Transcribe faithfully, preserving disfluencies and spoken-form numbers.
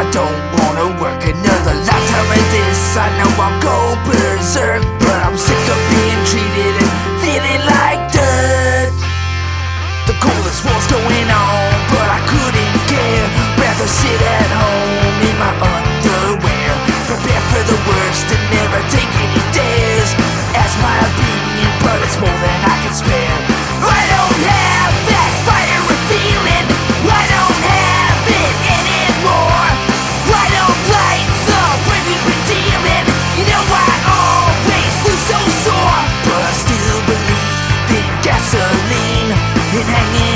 don't wanna work another lifetime of this. I know I'll go berserk, but I'm sick of being treated and feeling like dirt. The coldest war's going on, but I couldn't care. Rather sit at home in my underwear, prepare for the worst and never take any dares. Ask my opinion, but it's more than I can spare. I don't have that fiery feeling, I don't have it anymore. I don't like the way we've been dealing. You know I always lose so sore, but I still believe in gasoline and hanging